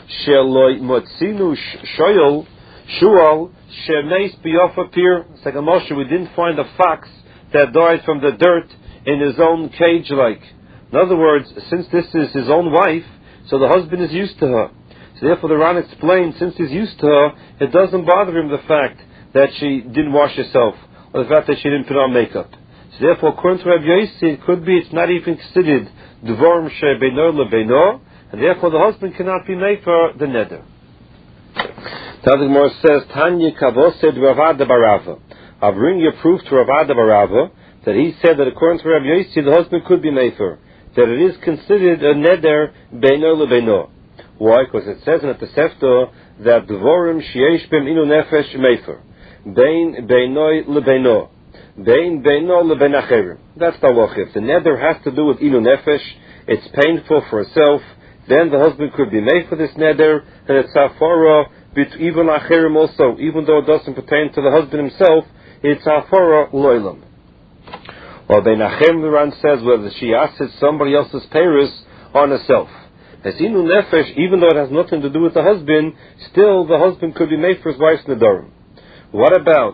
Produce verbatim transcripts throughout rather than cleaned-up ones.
Sheloi motzinu shoyol shual shemeis biyofa pir. Second Moshe, we didn't find a fox that died from the dirt in his own cage like. In other words, since this is his own wife, so the husband is used to her. So therefore the Ran explained, since he's used to her, it doesn't bother him the fact that she didn't wash herself, or the fact that she didn't put on makeup. So therefore, according to Rabbi Yossi, it could be it's not even considered Dvorim shebeino lebeino, and therefore the husband cannot be made for the neder. The other Gemara says, Tanya kavosed Ravada Barava. I'll bring you proof to Ravada Barava that he said that according to Rabbi Yossi, the husband could be made for, that it is considered a neder beino lebeino. Why? Because it says in the Tosefta that Dvorim sheyesh bim inu nefesh mefer bein beinoi lebeino bein beino leben acherim. That's the halacha. If the neder has to do with inu nefesh, it's painful for herself, then the husband could be made for this neder, and it's hafara even acherim also, even though it doesn't pertain to the husband himself, it's hafara loilam. Or bein acherim, the Ran says, whether she asks somebody else's peiros on herself. As inu nefesh, even though it has nothing to do with the husband, still the husband could be made for his wife's nedarim. What about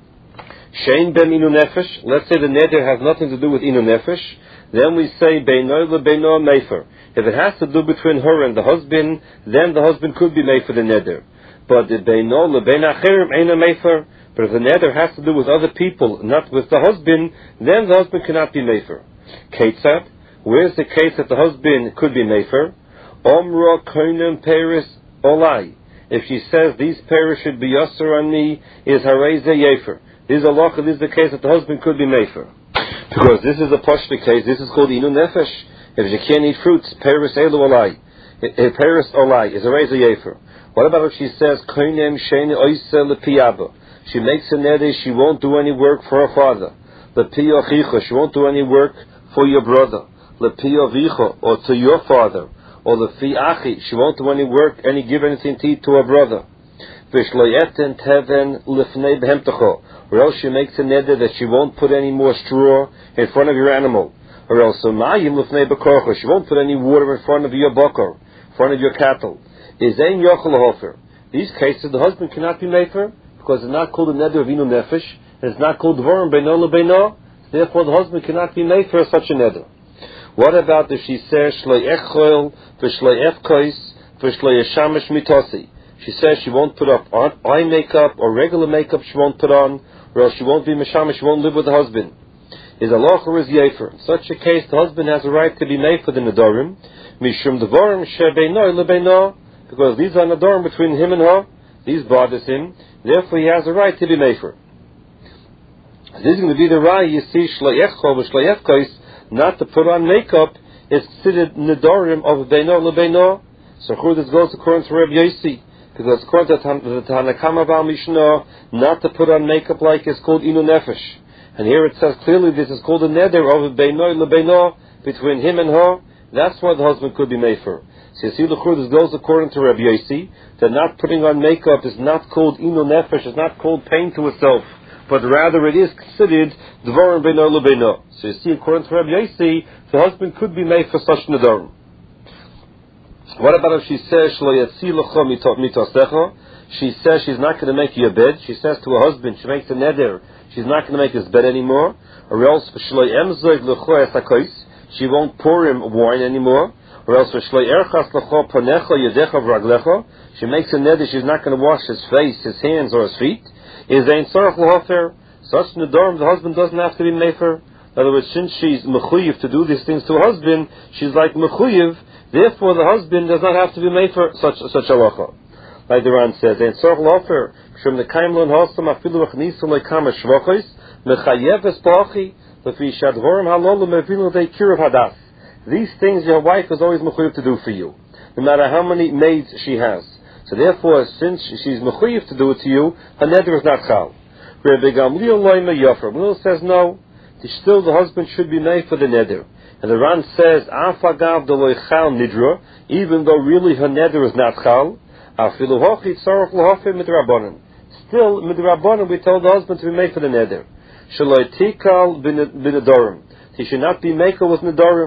shein ben inu nefesh? Let's say the neder has nothing to do with inu nefesh. Then we say beino lebeino mefer. If it has to do between her and the husband, then the husband could be made for the neder. But the beino lebein acherim eina mefer. But if the neder has to do with other people, not with the husband, then the husband cannot be mefer. Ketzad, where's the case that the husband could be mefer? Omra koinem peris olai. If she says these peris should be yasser on me, is hareze yefer. This is a loch, this is the case that the husband could be mefer. Because this is a pashta case, this is called inu nefesh. If she can't eat fruits, peris elu olai. Peris olai is hareze yefer. What about if she says koinem sheni oise lepiyaba? She makes a neder, she won't do any work for her father. Lepiya chicha, she won't do any work for your brother. Lepiya vicha, or to your father. Or the fi achi, she won't do any work, any give anything to eat to her brother. Vishloyeten teven lifnei behemtecho, or else she makes a neder that she won't put any more straw in front of your animal. Or else mayim lifnei bekorcho, she won't put any water in front of your bokor, in front of your cattle. Is ein yochel hofer. These cases the husband cannot be made for, because it's not called a neder of inu nefesh, and it's not called dvorim beino lebeino. Therefore the husband cannot be made for such a neder. What about if she says shloi echol v'shloi efkois v'shloi eshamish mitosi? She says she won't put up eye makeup or regular makeup. She won't put on, or else she won't be meshamish. She won't live with the husband. Is aloch or is yefer? In such a case, the husband has a right to be made for the nedarim. Mishum devarim shebeino lebeino, because these are nedarim between him and her. These bothers him. Therefore, he has a right to be made for. This is going to be the right. You see, shloi echol v'shloi efkois. Not to put on makeup is considered nedarim of beino lebeino. So this goes according to Rabbi Yossi, because according to the Tanakama Bal Mishnah, not to put on makeup like is called inu nefesh. And here it says clearly this is called a neder of beino lebeino between him and her. That's why the husband could be made for. So you see, this goes according to Rabbi Yossi, that not putting on makeup is not called inu nefesh, is not called pain to herself, but rather it is considered dvarim beino lebeino. So you see, according to Rabbi Yossi, the husband could be made for such nedarim. What about if she says shlo yatzi lecha mitosecha? She says she's not going to make you a bed. She says to her husband, she makes a neder, she's not going to make his bed anymore. Or else shlo emzog lecha esakois, she won't pour him wine anymore. Or else shlo erchas lecha panecha yedecha v'raglecha, she makes a neder, she's not going to wash his face, his hands, or his feet. Is ein tzarich l'hofer? Such nedarim the husband doesn't have to be mefer. In other words, since she's mechuyev to do these things to her husband, she's like mechuyev. Therefore, the husband does not have to be mefer such such halacha. Like the Ran says, ein tzarich l'hofer shem nekaim lo nhasam afilu achnisu lekama shvachos mechayev es ba'achi lefi shadvorim halolu mevinu dei kirav hadas. These things your wife is always mechuyev to do for you, no matter how many maids she has. So therefore, since she's mechuyev to do it to you, her neder is not chal. Rabbi Gamliel loyma yofer. Gamliel says no. Still, the husband should be made for the neder. And the Ran says, afagav deloy chal nidra, even though really her neder is not chal. Afilu hochi tzarich l'hofer midrabanan. Still, midrabanan, we told the husband to be made for the neder. Shaloi tikal b'nedarim. He should not be maker with nedarim.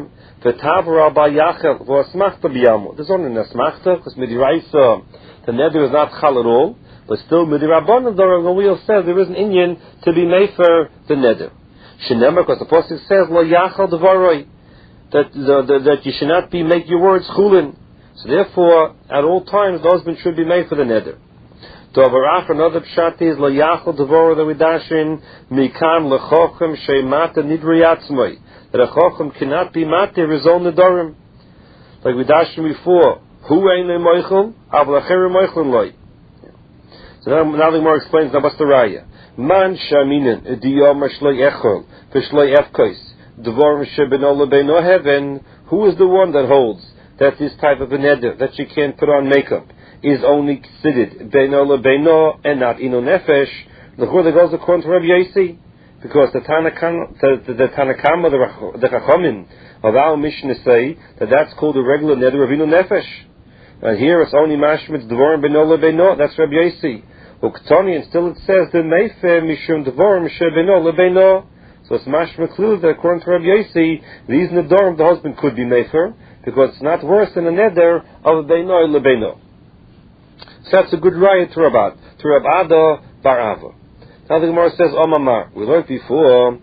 V'tavra ba'yachel v'asmachta b'yamu. There's only an asmachta, because midiraisa, the neder is not chal at all, but still midirabbanan, the Gamliel says there is an inyan to be made for the neder. Shenemar, because the Pasuk says, lo yachal devaroi, that, the, the, that you should not be, make your words chulin. So therefore, at all times, the husband should be made for the neder. Dovarach, another pshat is, lo yachal devaroi, the widashin, mikan lechochem sheimata nidri yatzmoi. That a chochem cannot be matir his own nedarim. Like we dashed before, hu ein moichel, avla acher moichel loy. So now, now the Gemara explains now what's the raya. Man shaminen diyom shloi echol v'shloi efkos dvorim shebeno lebeino heaven. Who is the one that holds that this type of a neder that she can't put on makeup is only considered beino lebeino and not ino nefesh? The Chur that goes according to Rabbi Yossi. Because the Tanakama, the, the, the Tanakama, the, the Chachamim of our Mishnah say that that's called a regular neder of inu nefesh. And here it's only mashmitz dvorim beno lebeno. That's Rabbi Yossi. Uktoni, and still it says the meifer mishum dvorim shebeno lebeno. So it's mashmitz clear that according to Rabbi Yossi, these nedarim the husband could be meifer because it's not worse than a neder of beno lebeno. So that's a good raya to Rabad, to Rabada bar Ava. Now the Gemara says, Omamar, we learned before,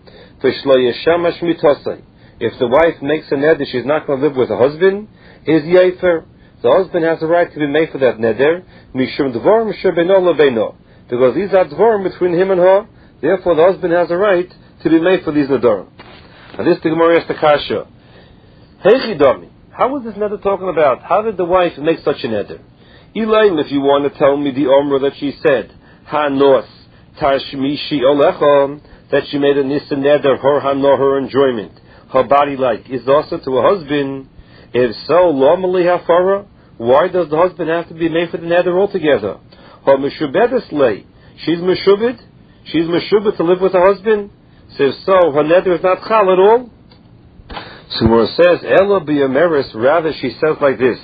if the wife makes a neder, she's not going to live with her husband, is yefer. The husband has a right to be made for that neder, mishum dvorim shebeno lebeno. Because these are dvorim between him and her, therefore the husband has a right to be made for these nedarim. Now this the Gemara asks the kasha. Heichidami, how is this neder talking about? How did the wife make such a neder? Elaine, if you want to tell me the omra that she said, ha-nos, Tashmishi Olechom, that she made a nisa neder, her hano, her enjoyment, her body like, is also to a husband. If so, lo mali hafara, why does the husband have to be made for the neder altogether? Her meshubedes lay, she's meshubed, she's meshubed to live with her husband. So if so, her neder is not chal at all. So where it says, Elo biyameris, rather she says like this,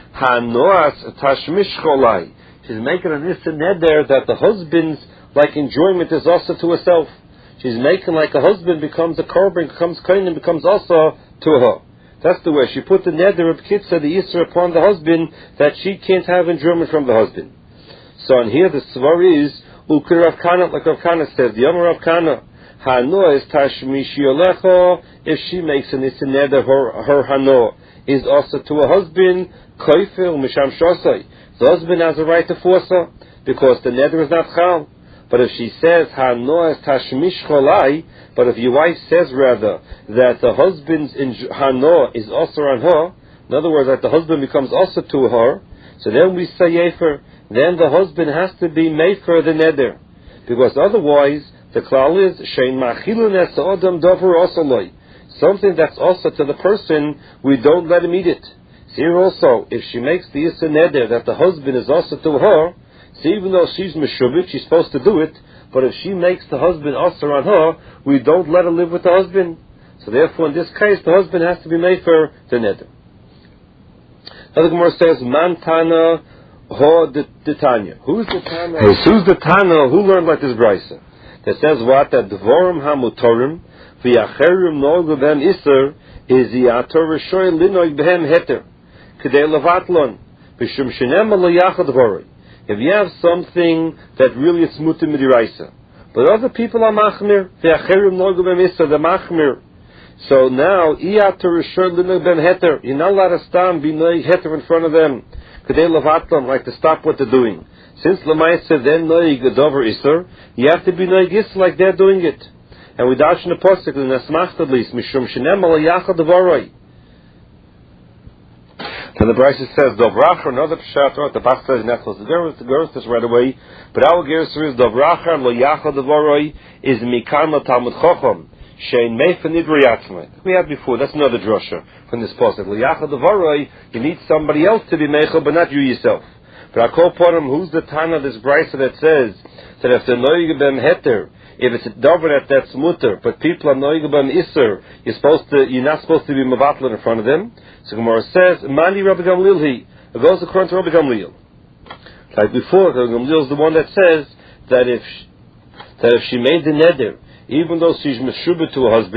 Hanoas tashmish cholai, she's making a nisa neder that the husband's like enjoyment is also to herself. She's making like a husband becomes a korban, becomes kain, and becomes also to her. That's the way she put the neder of kitza, the yisra upon the husband, that she can't have enjoyment from the husband. So and here the svar is ukir Rav Kana, like Rav Kana says, the Yom Rav Kana, hano is tashmishi olecho. If she makes an issa neder, her her hano is also to a husband. Koifel misham shosai. The husband has a right to force her because the neder is not chal. But if she says, Hanoas tashmish cholai, but if your wife says rather that the husband's hano is also on her, in other words, that the husband becomes also to her, so then we say yefer, then the husband has to be made for the neder. Because otherwise, the klal is, shein machilun es odam dover osaloi. Something that's also to the person, we don't let him eat it. Here also, if she makes the issa neder that the husband is also to her, so even though she's meshubit, she's supposed to do it, but if she makes the husband usher on her, we don't let her live with the husband. So therefore, in this case, the husband has to be made for the neder. Now the Gemara says, Man Tana Ho the Tanya. Who's the Tana? Hey, who's the Tana who learned like this brisa? That says what? That Dvorim HaMutorim V'yacherim Nogu B'hem Isser is Yator Rishoy Linoy B'hem Heter K'dei Levatlon V'shum Shenem Lo Yachad Dvorim. If you have something that really is mutter midiraisa, but other people are machmir, v'yacherim nogu b'hem isser, the machmir. So now, iyater rishor l'noig b'hem heter, you're not allowed to stand be noig heter in front of them, k'dei levatlam, like to stop what they're doing. Since l'maisa then noig dover isser, you have to be noig isser like they're doing it. And we dash in the posuk in the smacht at least, mishum shenem al yachad devaroi. And the Brisa says, Dovrachar, another pshat, or the Bach says, Nechlos, the girl is this right away, but our Gerser is, Dovrachar, lo yachad devaroi, is mikan la Talmud Chacham, shein meif nidri yatzmai. We had before, that's another drosha from this posuk. Lo yachad devaroi, you need somebody else to be meichel, but not you yourself. But I call upon him, who's the Tana of this Brisa that says, that if the noig b'hem heter, if it's a dover that that's mutter, but people are noig b'hem isser, you're supposed to, you're not supposed to be mavatl in front of them. So Gemara says, Mani Rabbi Gamliel he. It goes according to Rabbi Gamliel. Like before, Rabbi Gamliel is the one that says that if that if she made the neder, even though she's meshubah to her husband,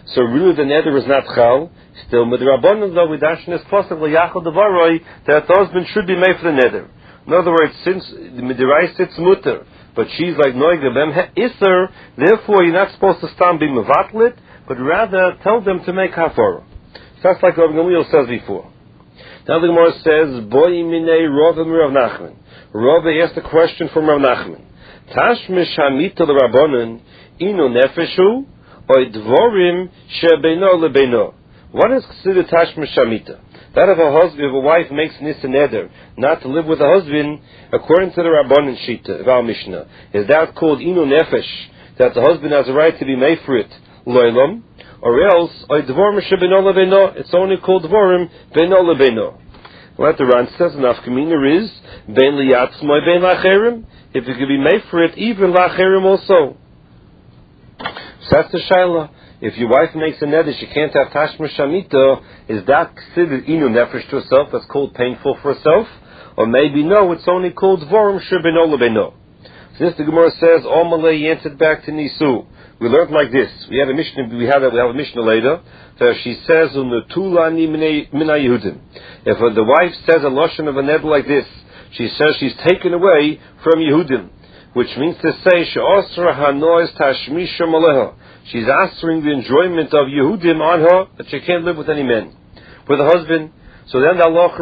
So really the neder is not chal. Still, midrabanan though, we dashin is possible yachal devaroi that the husband should be made for the neder. In other words, since midirais it's mutter, but she's like noige bem iser, therefore you're not supposed to stand be mevatlit, but rather tell them to make hafara. That's like Rabbi Gamliel says before. Now the Gemara says, Boy minei Rav Rav Nachman. Rav asked a question from Rav Nachman. Tashmish hamita l'Rabbanan inu nefeshu oy dvorim shebeino lebeino. What is considered tashmish hamita? That if a husband, if a wife makes nisa neder not to live with a husband, according to the Rabbanan Shita of our Mishnah, is that called inu nefesh? That the husband has a right to be made for it, loylam, or else oy dvorim shebeino lebeino. It's only called dvorim beino lebeino. What the Ran says, nafkamina is ben liyatzmoi ben lacherim. If it could be made for it, even lacherim also. So that's the shaila. If your wife makes a neder, she can't have tashma shamita. Is that considered inu nefesh to herself? That's called painful for herself, or maybe no, it's only called dvorim shebeno lebeno. So this the Gemara says, all malay answered back to nisu. We learned like this. We have a Mishnah. We have a, we have a Mishnah later. So she says, "Unutulani mina Yehudim." If uh, the wife says a lashon of a neder like this, she says she's taken away from Yehudim, which means to say she'osra hanois tashmisha maleha. She's answering the enjoyment of Yehudim on her, that she can't live with any men, with a husband. So then the Allah